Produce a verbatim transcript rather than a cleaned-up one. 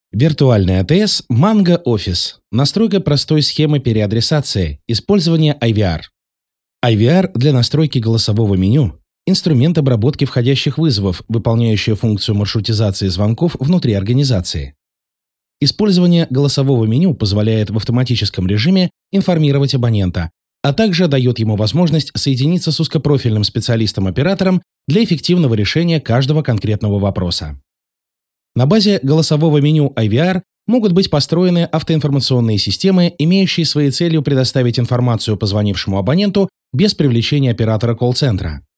Виртуальный эй ти эс Mango Office. Настройка простой схемы переадресации. Использование ай ви ар. ай ви ар для настройки голосового меню – инструмент обработки входящих вызовов, выполняющий функцию маршрутизации звонков внутри организации. Использование голосового меню позволяет в автоматическом режиме информировать абонента, а также дает ему возможность соединиться с узкопрофильным специалистом-оператором для эффективного решения каждого конкретного вопроса. На базе голосового меню ай ви ар могут быть построены автоинформационные системы, имеющие своей целью предоставить информацию позвонившему абоненту без привлечения оператора колл-центра.